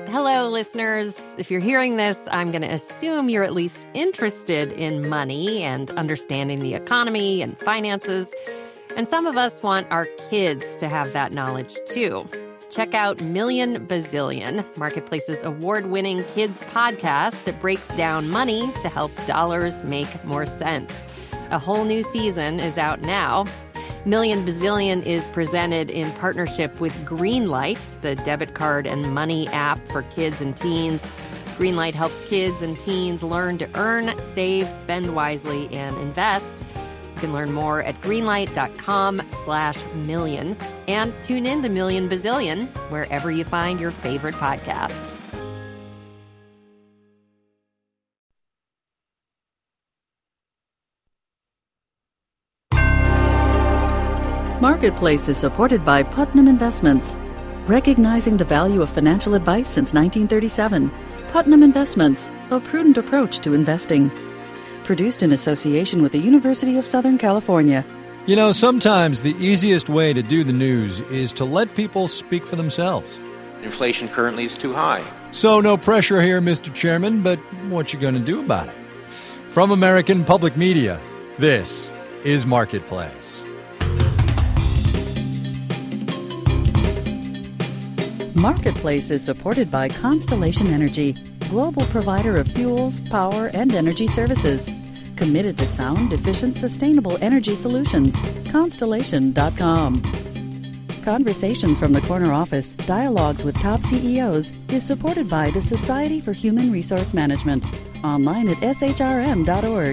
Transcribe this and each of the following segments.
Hello, listeners. If you're hearing this, I'm going to assume you're at least interested in money and understanding the economy and finances. And some of us want our kids to have that knowledge, too. Check out Million Bazillion, Marketplace's award-winning kids podcast that breaks down money to help dollars make more sense. A whole new season is out now. Million Bazillion is presented in partnership with Greenlight, the debit card and money app for kids and teens. Greenlight helps kids and teens learn to earn, save, spend wisely, and invest. You can learn more at greenlight.com/million and tune in to Million Bazillion wherever you find your favorite podcasts. Marketplace is supported by Putnam Investments. Recognizing the value of financial advice since 1937, Putnam Investments, a prudent approach to investing. Produced in association with the University of Southern California. You know, sometimes the easiest way to do the news is to let people speak for themselves. Inflation currently is too high. So no pressure here, Mr. Chairman, but what you going to do about it? From American Public Media, this is Marketplace. Marketplace is supported by Constellation Energy, global provider of fuels, power, and energy services. Committed to sound, efficient, sustainable energy solutions. Constellation.com. Conversations from the Corner Office, Dialogues with Top CEOs is supported by the Society for Human Resource Management. Online at shrm.org.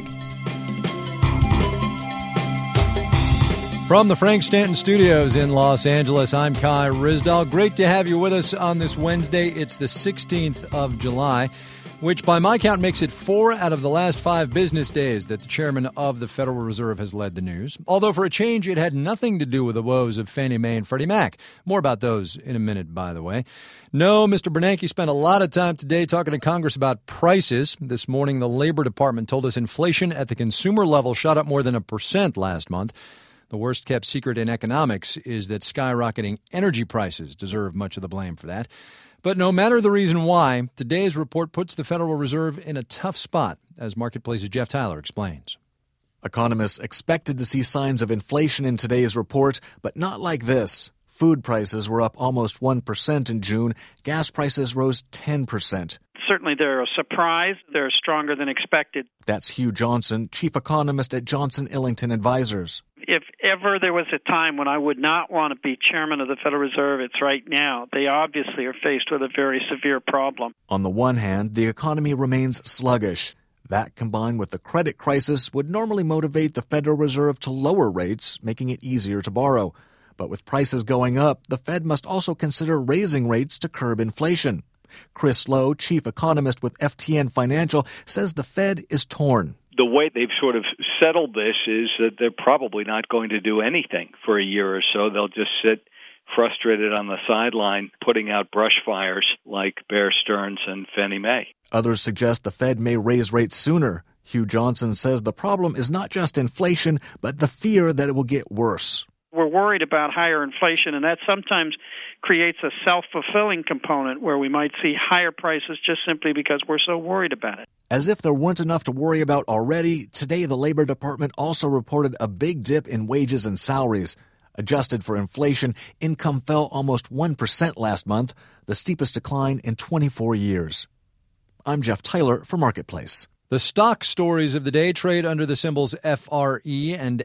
From the Frank Stanton Studios in Los Angeles, I'm Kai Ryssdal. Great to have you with us on this Wednesday. It's the 16th of July, which by my count makes it 4 out of the last 5 business days that the chairman of the Federal Reserve has led the news. Although for a change, it had nothing to do with the woes of Fannie Mae and Freddie Mac. More about those in a minute, by the way. No, Mr. Bernanke spent a lot of time today talking to Congress about prices. This morning, the Labor Department told us inflation at the consumer level shot up more than 1% last month. The worst-kept secret in economics is that skyrocketing energy prices deserve much of the blame for that. But no matter the reason why, today's report puts the Federal Reserve in a tough spot, as Marketplace's Jeff Tyler explains. Economists expected to see signs of inflation in today's report, but not like this. Food prices were up almost 1% in June. Gas prices rose 10%. Certainly they're a surprise. They're stronger than expected. That's Hugh Johnson, chief economist at Johnson Illington Advisors. If ever there was a time when I would not want to be chairman of the Federal Reserve, it's right now. They obviously are faced with a very severe problem. On the one hand, the economy remains sluggish. That, combined with the credit crisis, would normally motivate the Federal Reserve to lower rates, making it easier to borrow. But with prices going up, the Fed must also consider raising rates to curb inflation. Chris Lowe, chief economist with FTN Financial, says the Fed is torn. The way they've sort of settled this is that they're probably not going to do anything for a year or so. They'll just sit frustrated on the sideline, putting out brush fires like Bear Stearns and Fannie Mae. Others suggest the Fed may raise rates sooner. Hugh Johnson says the problem is not just inflation, but the fear that it will get worse. We're worried about higher inflation, and that sometimes creates a self-fulfilling component where we might see higher prices just simply because we're so worried about it. As if there weren't enough to worry about already, today the Labor Department also reported a big dip in wages and salaries. Adjusted for inflation, income fell almost 1% last month, the steepest decline in 24 years. I'm Jeff Tyler for Marketplace. The stock stories of the day trade under the symbols FRE and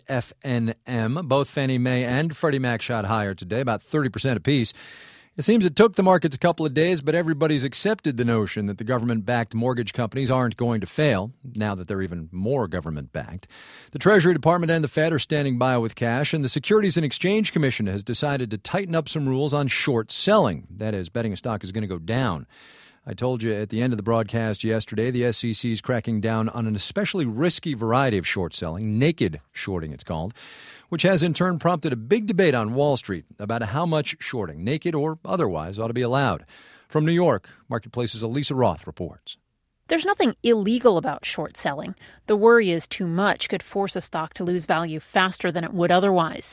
FNM. Both Fannie Mae and Freddie Mac shot higher today, about 30% apiece. It seems it took the markets a couple of days, but everybody's accepted the notion that the government-backed mortgage companies aren't going to fail, now that they're even more government-backed. The Treasury Department and the Fed are standing by with cash, and the Securities and Exchange Commission has decided to tighten up some rules on short selling. That is, betting a stock is going to go down. I told you at the end of the broadcast yesterday, the SEC is cracking down on an especially risky variety of short selling, naked shorting it's called, which has in turn prompted a big debate on Wall Street about how much shorting, naked or otherwise, ought to be allowed. From New York, Marketplace's Elisa Roth reports. There's nothing illegal about short selling. The worry is too much could force a stock to lose value faster than it would otherwise.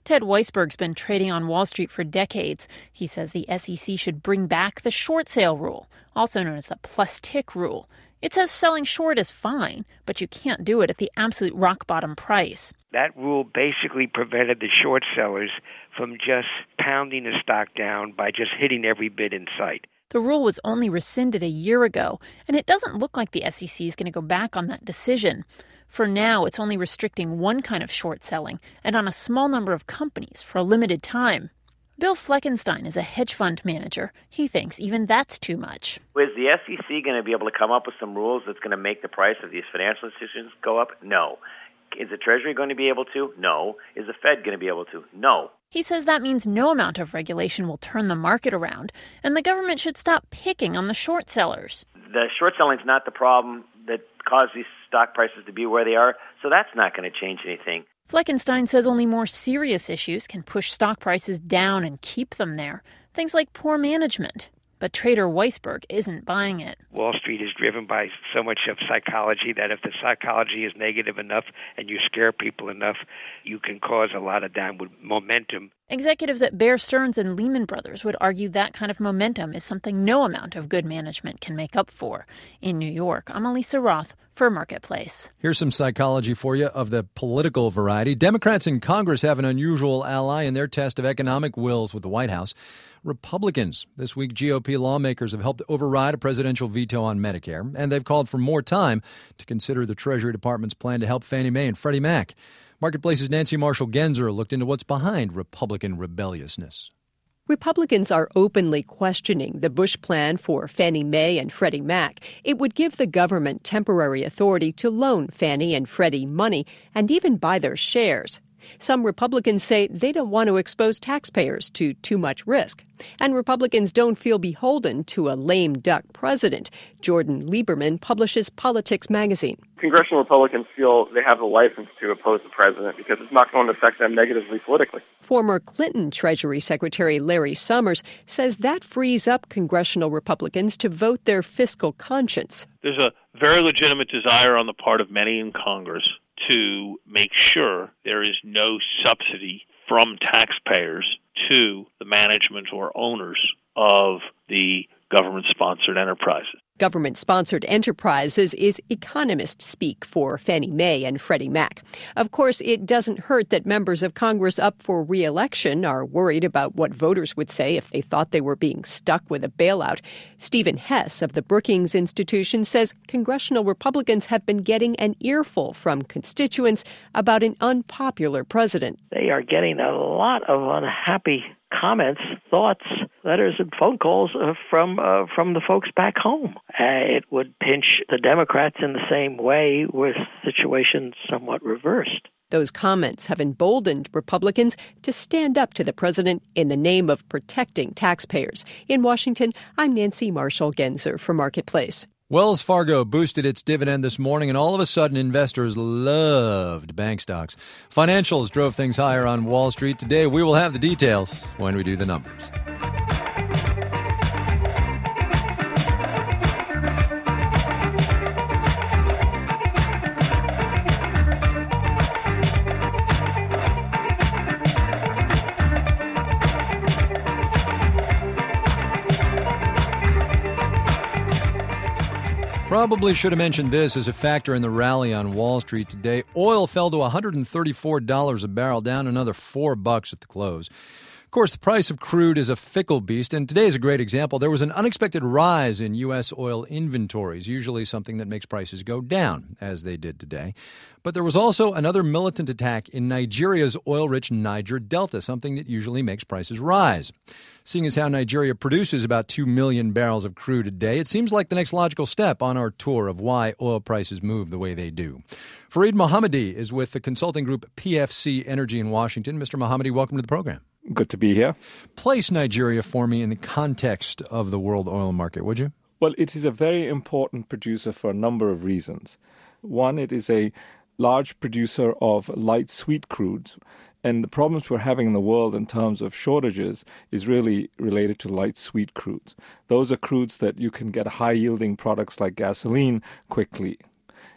Ted Weisberg's been trading on Wall Street for decades. He says the SEC should bring back the short sale rule, also known as the plus-tick rule. It says selling short is fine, but you can't do it at the absolute rock-bottom price. That rule basically prevented the short sellers from just pounding the stock down by just hitting every bid in sight. The rule was only rescinded a year ago, and it doesn't look like the SEC is going to go back on that decision. For now, it's only restricting one kind of short selling and on a small number of companies for a limited time. Bill Fleckenstein is a hedge fund manager. He thinks even that's too much. Is the SEC going to be able to come up with some rules that's going to make the price of these financial institutions go up? No. Is the Treasury going to be able to? No. Is the Fed going to be able to? No. He says that means no amount of regulation will turn the market around, and the government should stop picking on the short sellers. The short selling is not the problem that caused these stock prices to be where they are, so that's not going to change anything. Fleckenstein says only more serious issues can push stock prices down and keep them there, things like poor management. But trader Weisberg isn't buying it. Wall Street is driven by so much of psychology that if the psychology is negative enough and you scare people enough, you can cause a lot of downward momentum. Executives at Bear Stearns and Lehman Brothers would argue that kind of momentum is something no amount of good management can make up for. In New York, I'm Elisa Roth for Marketplace. Here's some psychology for you of the political variety. Democrats in Congress have an unusual ally in their test of economic wills with the White House. Republicans. This week, GOP lawmakers have helped override a presidential veto on Medicare, and they've called for more time to consider the Treasury Department's plan to help Fannie Mae and Freddie Mac. Marketplace's Nancy Marshall-Genzer looked into what's behind Republican rebelliousness. Republicans are openly questioning the Bush plan for Fannie Mae and Freddie Mac. It would give the government temporary authority to loan Fannie and Freddie money and even buy their shares. Some Republicans say they don't want to expose taxpayers to too much risk. And Republicans don't feel beholden to a lame duck president. Jordan Lieberman publishes Politics magazine. Congressional Republicans feel they have the license to oppose the president because it's not going to affect them negatively politically. Former Clinton Treasury Secretary Larry Summers says that frees up congressional Republicans to vote their fiscal conscience. There's a very legitimate desire on the part of many in Congress to make sure there is no subsidy from taxpayers to the management or owners of the government-sponsored enterprises. Government-sponsored enterprises is economist speak for Fannie Mae and Freddie Mac. Of course, it doesn't hurt that members of Congress up for re-election are worried about what voters would say if they thought they were being stuck with a bailout. Stephen Hess of the Brookings Institution says congressional Republicans have been getting an earful from constituents about an unpopular president. They are getting a lot of unhappy comments, thoughts, letters, and phone calls from the folks back home. It would pinch the Democrats in the same way with situations somewhat reversed. Those comments have emboldened Republicans to stand up to the president in the name of protecting taxpayers. In Washington, I'm Nancy Marshall-Genzer for Marketplace. Wells Fargo boosted its dividend this morning, and all of a sudden investors loved bank stocks. Financials drove things higher on Wall Street. Today, we will have the details when we do the numbers. Probably should have mentioned this as a factor in the rally on Wall Street today. Oil fell to $134 a barrel, down another $4 at the close. Of course, the price of crude is a fickle beast, and today is a great example. There was an unexpected rise in U.S. oil inventories, usually something that makes prices go down, as they did today. But there was also another militant attack in Nigeria's oil-rich Niger Delta, something that usually makes prices rise. Seeing as how Nigeria produces about 2 million barrels of crude a day, it seems like the next logical step on our tour of why oil prices move the way they do. Fareed Mohammadi is with the consulting group PFC Energy in Washington. Mr. Mohammadi, welcome to the program. Good to be here. Place Nigeria for me in the context of the world oil market, would you? Well, it is a very important producer for a number of reasons. One, it is a large producer of light sweet crudes, and the problems we're having in the world in terms of shortages is really related to light sweet crudes. Those are crudes that you can get high-yielding products like gasoline quickly.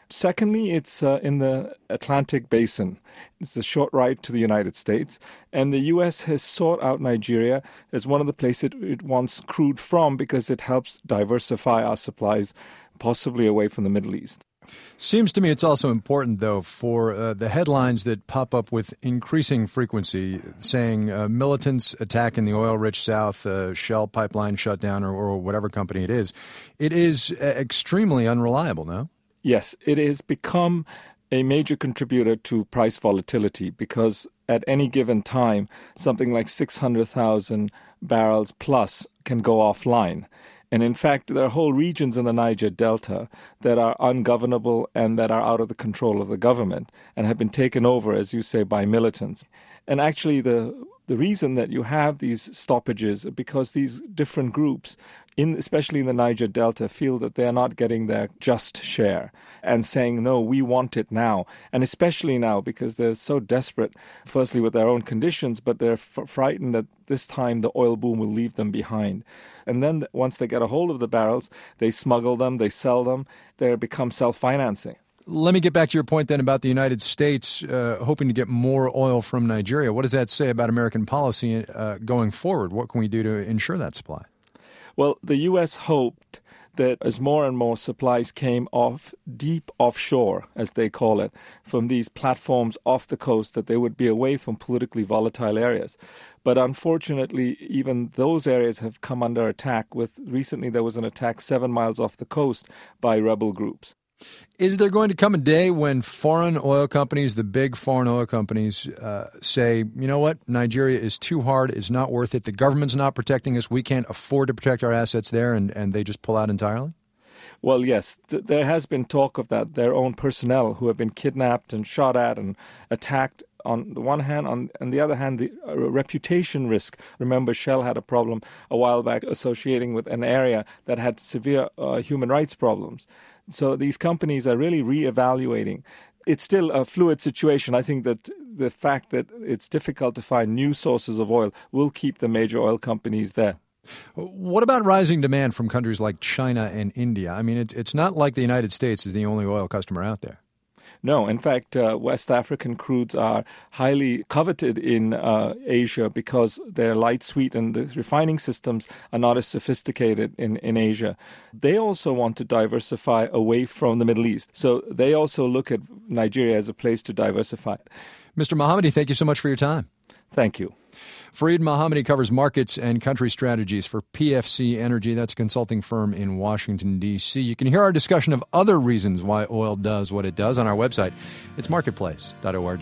Secondly, it's in the Atlantic Basin. It's a short ride to the United States, and the U.S. has sought out Nigeria as one of the places it wants crude from because it helps diversify our supplies, possibly away from the Middle East. Seems to me it's also important, though, for the headlines that pop up with increasing frequency saying militants attacking the oil-rich South, Shell pipeline shutdown, or whatever company it is. It is extremely unreliable, no? Yes, it has become a major contributor to price volatility because at any given time, something like 600,000 barrels plus can go offline. And in fact, there are whole regions in the Niger Delta that are ungovernable and that are out of the control of the government and have been taken over, as you say, by militants. And actually, the reason that you have these stoppages is because these different groups, especially in the Niger Delta, feel that they are not getting their just share and saying, no, we want it now. And especially now because they're so desperate, firstly with their own conditions, but they're frightened that this time the oil boom will leave them behind. And then once they get a hold of the barrels, they smuggle them, they sell them, they become self-financing. Let me get back to your point then about the United States hoping to get more oil from Nigeria. What does that say about American policy going forward? What can we do to ensure that supply? Well, the U.S. hoped that as more and more supplies came off deep offshore, as they call it, from these platforms off the coast, that they would be away from politically volatile areas. But unfortunately, even those areas have come under attack. Recently, there was an attack 7 miles off the coast by rebel groups. Is there going to come a day when foreign oil companies, the big foreign oil companies, say, you know what, Nigeria is too hard, it's not worth it, the government's not protecting us, we can't afford to protect our assets there, and they just pull out entirely? Well, yes, there has been talk of that. Their own personnel who have been kidnapped and shot at and attacked on the one hand. On the other hand, the reputation risk. Remember, Shell had a problem a while back associating with an area that had severe human rights problems. So these companies are really reevaluating. It's still a fluid situation. I think that the fact that it's difficult to find new sources of oil will keep the major oil companies there. What about rising demand from countries like China and India? I mean, it's not like the United States is the only oil customer out there. No, in fact, West African crudes are highly coveted in Asia because they're light sweet and the refining systems are not as sophisticated in Asia. They also want to diversify away from the Middle East. So they also look at Nigeria as a place to diversify. Mr. Mohammadi, thank you so much for your time. Thank you. Fareed Mohammadi covers markets and country strategies for PFC Energy. That's a consulting firm in Washington, D.C. You can hear our discussion of other reasons why oil does what it does on our website. It's marketplace.org.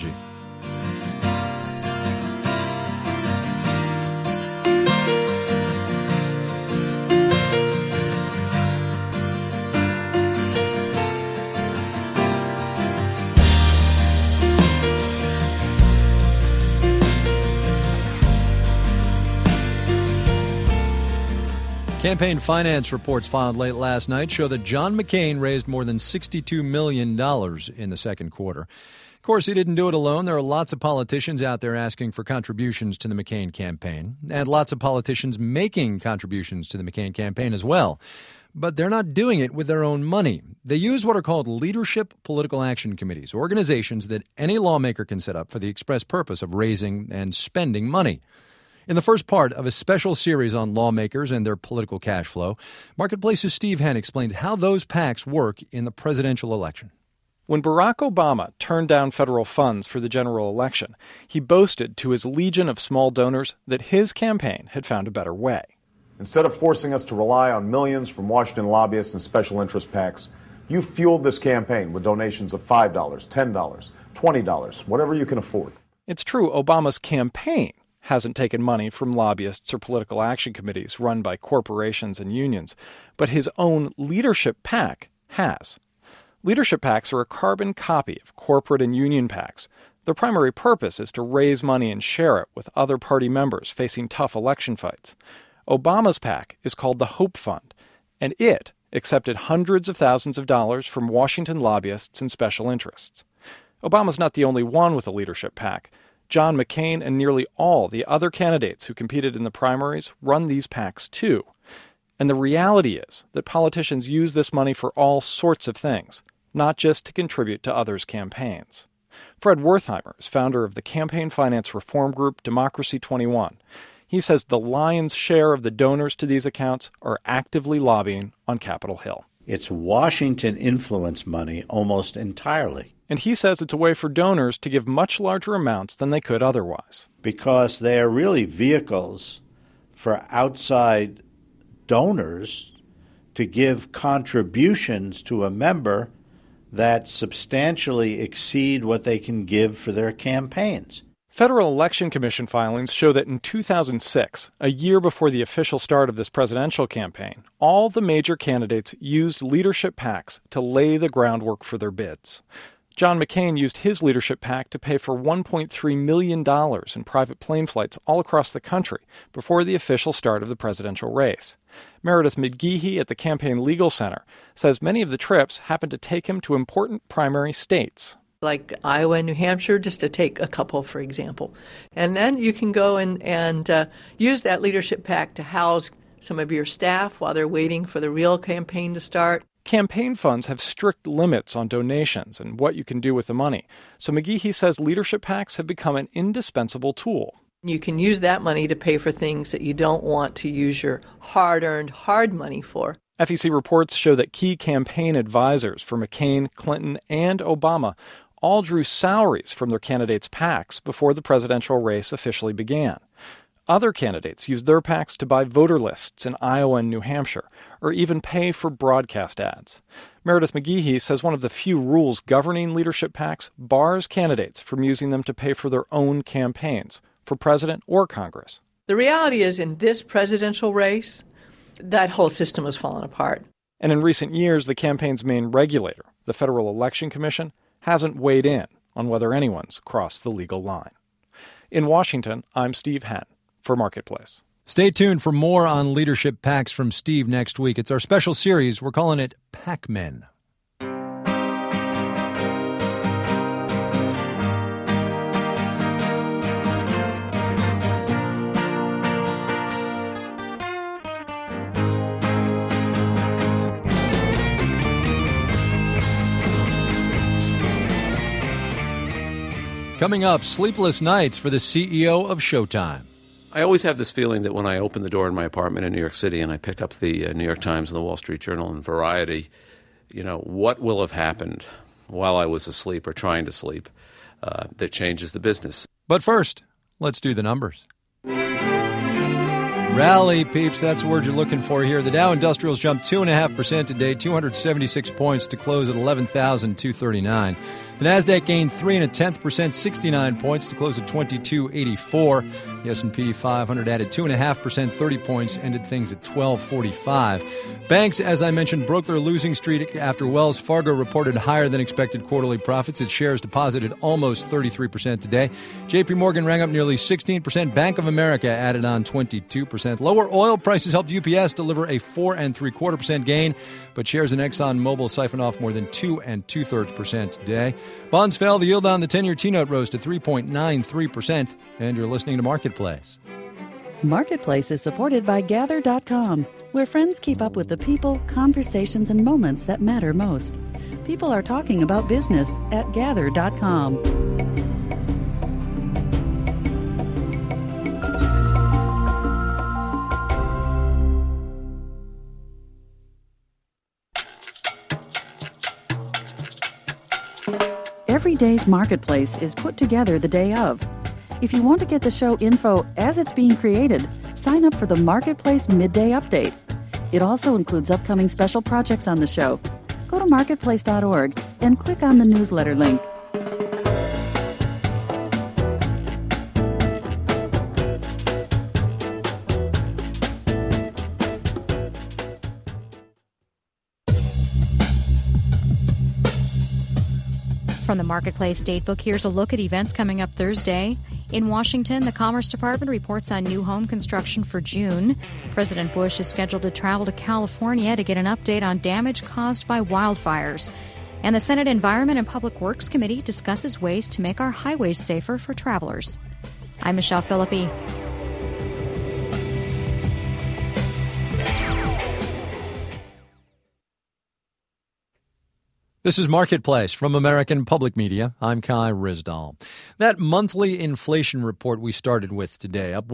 Campaign finance reports filed late last night show that John McCain raised more than $62 million in the second quarter. Of course, he didn't do it alone. There are lots of politicians out there asking for contributions to the McCain campaign, and lots of politicians making contributions to the McCain campaign as well. But they're not doing it with their own money. They use what are called leadership political action committees, organizations that any lawmaker can set up for the express purpose of raising and spending money. In the first part of a special series on lawmakers and their political cash flow, Marketplace's Steve Henn explains how those PACs work in the presidential election. When Barack Obama turned down federal funds for the general election, he boasted to his legion of small donors that his campaign had found a better way. Instead of forcing us to rely on millions from Washington lobbyists and special interest PACs, you fueled this campaign with donations of $5, $10, $20, whatever you can afford. It's true, Obama's campaign hasn't taken money from lobbyists or political action committees run by corporations and unions, but his own leadership PAC has. Leadership PACs are a carbon copy of corporate and union PACs. Their primary purpose is to raise money and share it with other party members facing tough election fights. Obama's PAC is called the Hope Fund, and it accepted hundreds of thousands of dollars from Washington lobbyists and special interests. Obama's not the only one with a leadership PAC. John McCain and nearly all the other candidates who competed in the primaries run these PACs too. And the reality is that politicians use this money for all sorts of things, not just to contribute to others' campaigns. Fred Wertheimer is founder of the campaign finance reform group Democracy 21. He says the lion's share of the donors to these accounts are actively lobbying on Capitol Hill. It's Washington influence money almost entirely. And he says it's a way for donors to give much larger amounts than they could otherwise. Because they are really vehicles for outside donors to give contributions to a member that substantially exceed what they can give for their campaigns. Federal Election Commission filings show that in 2006, a year before the official start of this presidential campaign, all the major candidates used leadership PACs to lay the groundwork for their bids. John McCain used his leadership PAC to pay for $1.3 million in private plane flights all across the country before the official start of the presidential race. Meredith McGehee at the Campaign Legal Center says many of the trips happened to take him to important primary states. Like Iowa and New Hampshire, just to take a couple, for example. And then you can go and use that leadership PAC to house some of your staff while they're waiting for the real campaign to start. Campaign funds have strict limits on donations and what you can do with the money. So McGehee says leadership PACs have become an indispensable tool. You can use that money to pay for things that you don't want to use your hard-earned, hard money for. FEC reports show that key campaign advisors for McCain, Clinton, and Obama all drew salaries from their candidates' PACs before the presidential race officially began. Other candidates used their PACs to buy voter lists in Iowa and New Hampshire, or even pay for broadcast ads. Meredith McGehee says one of the few rules governing leadership PACs bars candidates from using them to pay for their own campaigns, for president or Congress. The reality is, in this presidential race, that whole system has fallen apart. And in recent years, the campaign's main regulator, the Federal Election Commission, hasn't weighed in on whether anyone's crossed the legal line. In Washington, I'm Steve Henn for Marketplace. Stay tuned for more on leadership PACs from Steve next week. It's our special series. We're calling it PAC-Men. Coming up, sleepless nights for the CEO of Showtime. I always have this feeling that when I open the door in my apartment in New York City and I pick up the New York Times and the Wall Street Journal and Variety, what will have happened while I was asleep or trying to sleep that changes the business. But first, let's do the numbers. Rally, peeps, that's the word you're looking for here. The Dow Industrials jumped 2.5% today, 276 points to close at 11,239. The Nasdaq gained 3.1%, 69 points to close at 2284. The S&P 500 added 2.5%, 30 points, ended things at 1245. Banks, as I mentioned, broke their losing streak after Wells Fargo reported higher than expected quarterly profits. Its shares deposited almost 33% today. JP Morgan rang up nearly 16%. Bank of America added on 22%. Lower oil prices helped UPS deliver a 4.75% gain, but shares in ExxonMobil siphoned off more than 2 2/3% today. Bonds fell. The yield on the 10-year T-note rose to 3.93%. And you're listening to Marketplace. Marketplace is supported by Gather.com, where friends keep up with the people, conversations, and moments that matter most. People are talking about business at Gather.com. Every day's Marketplace is put together the day of. If you want to get the show info as it's being created, sign up for the Marketplace Midday Update. It also includes upcoming special projects on the show. Go to marketplace.org and click on the newsletter link. From the Marketplace Datebook, here's a look at events coming up Thursday. In Washington, the Commerce Department reports on new home construction for June. President Bush is scheduled to travel to California to get an update on damage caused by wildfires. And the Senate Environment and Public Works Committee discusses ways to make our highways safer for travelers. I'm Michelle Philippi. This is Marketplace from American Public Media. I'm Kai Rizdal. That monthly inflation report we started with today, up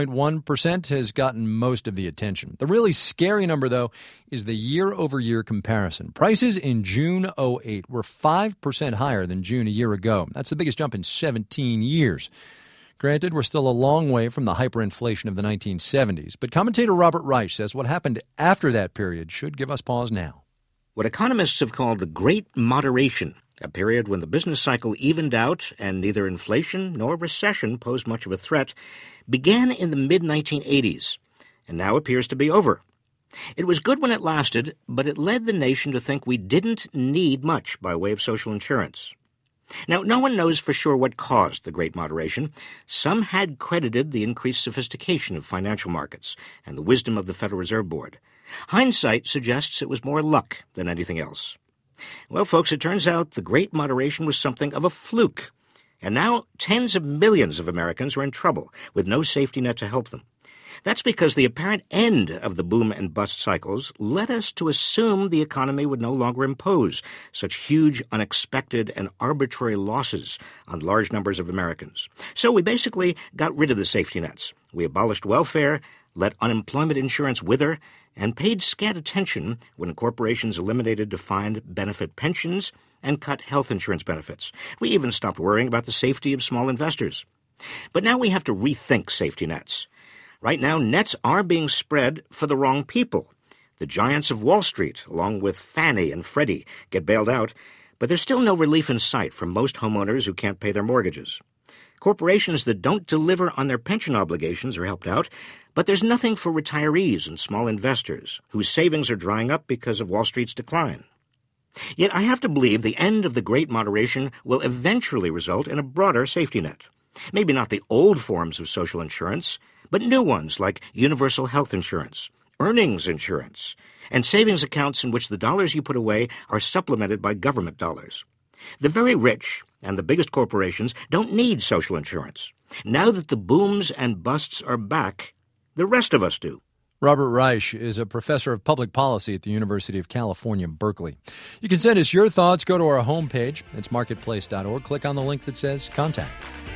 1.1%, has gotten most of the attention. The really scary number, though, is the year-over-year comparison. Prices in June 2008 were 5% higher than June a year ago. That's the biggest jump in 17 years. Granted, we're still a long way from the hyperinflation of the 1970s, but commentator Robert Reich says what happened after that period should give us pause now. What economists have called the Great Moderation, a period when the business cycle evened out and neither inflation nor recession posed much of a threat, began in the mid-1980s and now appears to be over. It was good when it lasted, but it led the nation to think we didn't need much by way of social insurance. Now, no one knows for sure what caused the Great Moderation. Some had credited the increased sophistication of financial markets and the wisdom of the Federal Reserve Board. Hindsight suggests it was more luck than anything else. Well, folks, it turns out the Great Moderation was something of a fluke. And now tens of millions of Americans are in trouble with no safety net to help them. That's because the apparent end of the boom and bust cycles led us to assume the economy would no longer impose such huge, unexpected, and arbitrary losses on large numbers of Americans. So we basically got rid of the safety nets. We abolished welfare, let unemployment insurance wither, and paid scant attention when corporations eliminated defined benefit pensions and cut health insurance benefits. We even stopped worrying about the safety of small investors. But now we have to rethink safety nets. Right now, nets are being spread for the wrong people. The giants of Wall Street, along with Fannie and Freddie, get bailed out, but there's still no relief in sight for most homeowners who can't pay their mortgages. Corporations that don't deliver on their pension obligations are helped out, but there's nothing for retirees and small investors whose savings are drying up because of Wall Street's decline. Yet I have to believe the end of the Great Moderation will eventually result in a broader safety net. Maybe not the old forms of social insurance, but new ones like universal health insurance, earnings insurance, and savings accounts in which the dollars you put away are supplemented by government dollars. The very rich and the biggest corporations don't need social insurance. Now that the booms and busts are back, the rest of us do. Robert Reich is a professor of public policy at the University of California, Berkeley. You can send us your thoughts. Go to our homepage. It's marketplace.org. Click on the link that says Contact.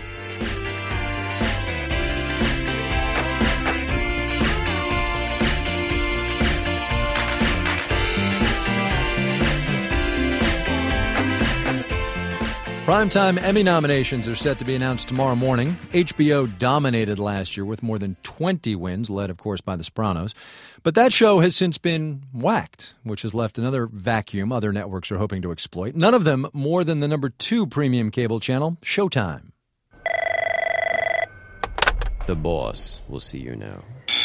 Primetime Emmy nominations are set to be announced tomorrow morning. HBO dominated last year with more than 20 wins, led, of course, by The Sopranos. But that show has since been whacked, which has left another vacuum other networks are hoping to exploit. None of them more than the number 2 premium cable channel, Showtime. The boss will see you now.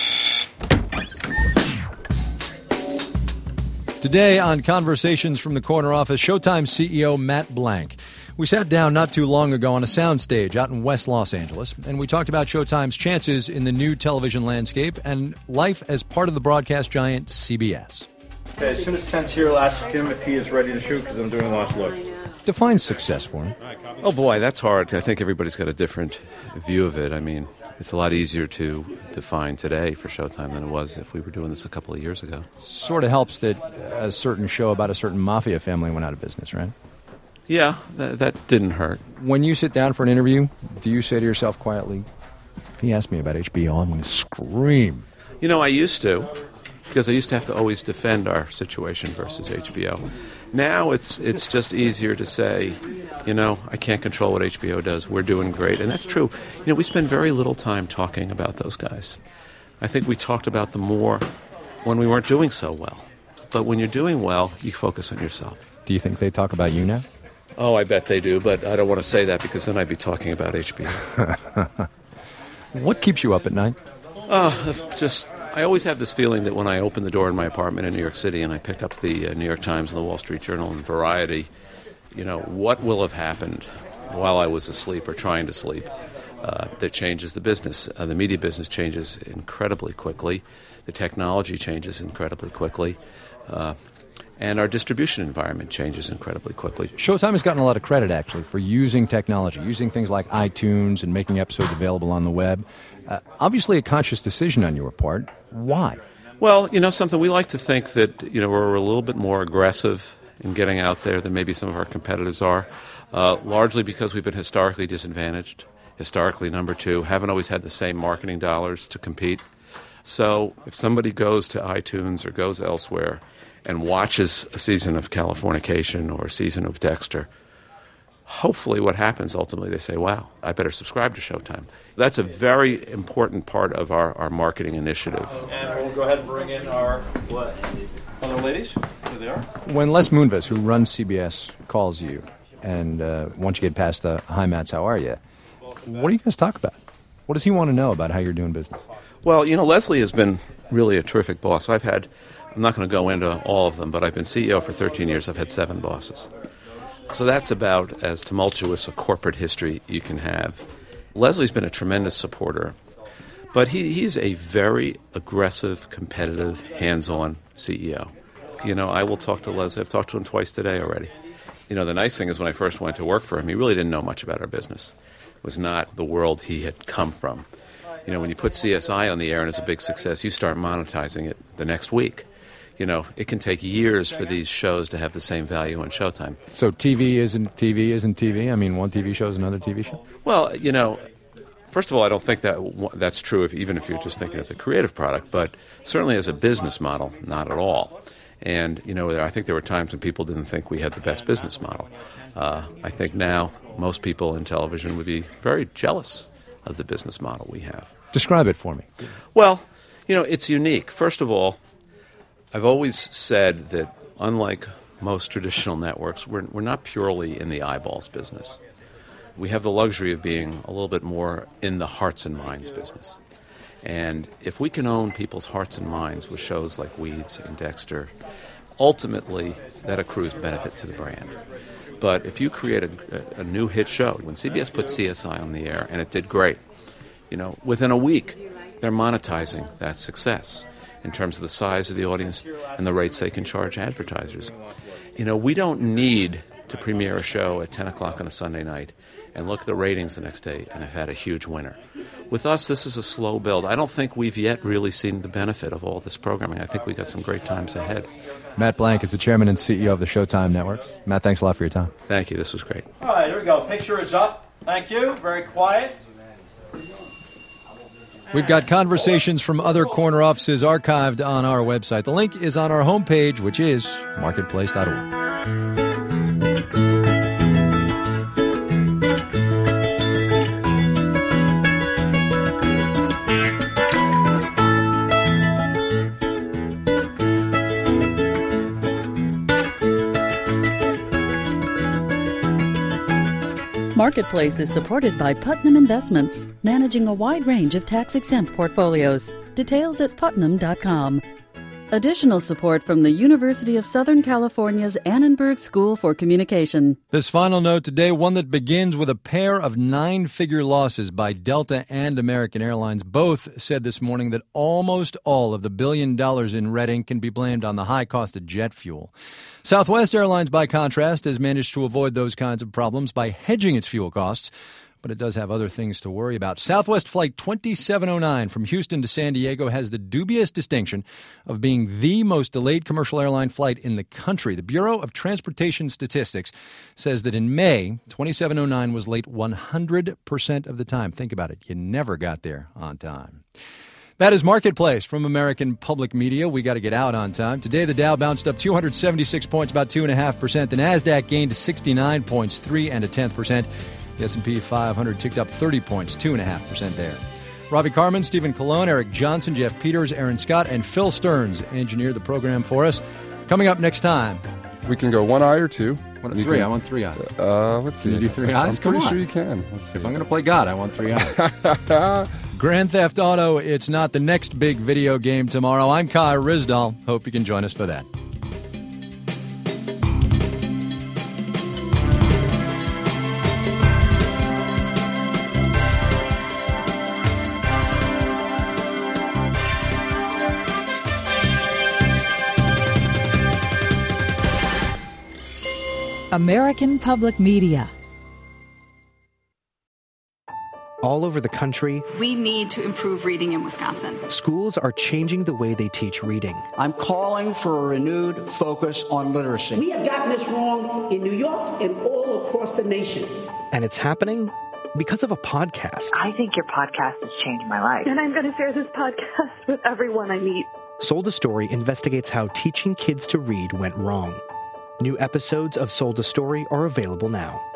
Today on Conversations from the Corner Office, Showtime CEO Matt Blank. We sat down not too long ago on a soundstage out in West Los Angeles, and we talked about Showtime's chances in the new television landscape and life as part of the broadcast giant CBS. Okay, as soon as Ken's here, I'll ask him if he is ready to shoot because I'm doing last looks. Define success for him. Oh boy, that's hard. I think everybody's got a different view of it. I mean, it's a lot easier to define today for Showtime than it was if we were doing this a couple of years ago. Sort of helps that a certain show about a certain mafia family went out of business, right? Yeah, that didn't hurt. When you sit down for an interview, do you say to yourself quietly, if he asks me about HBO, I'm going to scream? You know, I used to, because I used to have to always defend our situation versus HBO. Now it's just easier to say, you know, I can't control what HBO does. We're doing great. And that's true. You know, we spend very little time talking about those guys. I think we talked about them more when we weren't doing so well. But when you're doing well, you focus on yourself. Do you think they talk about you now? Oh, I bet they do, but I don't want to say that because then I'd be talking about HBO. What keeps you up at night? I always have this feeling that when I open the door in my apartment in New York City and I pick up the New York Times and the Wall Street Journal and Variety, you know, what will have happened while I was asleep or trying to sleep that changes the business. The media business changes incredibly quickly. The technology changes incredibly quickly. And our distribution environment changes incredibly quickly. Showtime has gotten a lot of credit, actually, for using technology, using things like iTunes and making episodes available on the web. Obviously a conscious decision on your part. Why? Well, you know something, we like to think that, you know, we're a little bit more aggressive in getting out there than maybe some of our competitors are, largely because we've been historically disadvantaged, historically number two, haven't always had the same marketing dollars to compete. So if somebody goes to iTunes or goes elsewhere and watches a season of Californication or a season of Dexter, hopefully what happens ultimately, they say, wow, I better subscribe to Showtime. That's a very important part of our marketing initiative. And we'll go ahead and bring in our other ladies. Here they are. When Les Moonves, who runs CBS, calls you, and once you get past the, hi, Mats, how are you? What do you guys talk about? What does he want to know about how you're doing business? Well, Leslie has been really a terrific boss. I'm not going to go into all of them, but I've been CEO for 13 years. I've had 7 bosses. So that's about as tumultuous a corporate history you can have. Leslie's been a tremendous supporter, but he's a very aggressive, competitive, hands-on CEO. I will talk to Leslie. I've talked to him twice today already. The nice thing is when I first went to work for him, he really didn't know much about our business. It was not the world he had come from. When you put CSI on the air and it's a big success, you start monetizing it the next week. It can take years for these shows to have the same value on Showtime. So TV isn't TV? I mean, one TV show is another TV show? Well, first of all, I don't think that's true even if you're just thinking of the creative product, but certainly as a business model, not at all. And, I think there were times when people didn't think we had the best business model. I think now most people in television would be very jealous of the business model we have. Describe it for me. Well, it's unique. First of all, I've always said that unlike most traditional networks, we're not purely in the eyeballs business. We have the luxury of being a little bit more in the hearts and minds business. And if we can own people's hearts and minds with shows like Weeds and Dexter, ultimately that accrues benefit to the brand. But if you create a new hit show, when CBS put CSI on the air and it did great, within a week they're monetizing that success in terms of the size of the audience and the rates they can charge advertisers. We don't need to premiere a show at 10 o'clock on a Sunday night and look at the ratings the next day and have had a huge winner. With us, this is a slow build. I don't think we've yet really seen the benefit of all this programming. I think we've got some great times ahead. Matt Blank is the chairman and CEO of the Showtime Networks. Matt, thanks a lot for your time. Thank you. This was great. All right, here we go. Picture is up. Thank you. Very quiet. We've got conversations from other corner offices archived on our website. The link is on our homepage, which is marketplace.org. Marketplace is supported by Putnam Investments, managing a wide range of tax-exempt portfolios. Details at putnam.com. Additional support from the University of Southern California's Annenberg School for Communication. This final note today, one that begins with a pair of 9-figure losses by Delta and American Airlines. Both said this morning that almost all of the $1 billion in red ink can be blamed on the high cost of jet fuel. Southwest Airlines, by contrast, has managed to avoid those kinds of problems by hedging its fuel costs, but it does have other things to worry about. Southwest Flight 2709 from Houston to San Diego has the dubious distinction of being the most delayed commercial airline flight in the country. The Bureau of Transportation Statistics says that in May, 2709 was late 100% of the time. Think about it. You never got there on time. That is Marketplace from American Public Media. We got to get out on time. Today, the Dow bounced up 276 points, about 2.5%. The NASDAQ gained 69 points, 3.1%. The S&P 500 ticked up 30 points, 2.5% there. Ravi Carmen, Stephen Colon, Eric Johnson, Jeff Peters, Aaron Scott, and Phil Stearns engineered the program for us. Coming up next time. We can go one eye or two. Three. I want 3 eyes. Let's see. Can you do 3 eyes? I'm pretty sure you can. Let's see. If I'm going to play God, I want 3 eyes. Grand Theft Auto, it's not the next big video game tomorrow. I'm Kai Ryssdal. Hope you can join us for that. American Public Media. all over the country, we need to improve reading in Wisconsin. Schools are changing the way they teach reading. I'm calling for a renewed focus on literacy. We have gotten this wrong in New York and all across the nation. And it's happening because of a podcast. I think your podcast has changed my life. And I'm going to share this podcast with everyone I meet. Sold a Story investigates how teaching kids to read went wrong. New episodes of Sold a Story are available now.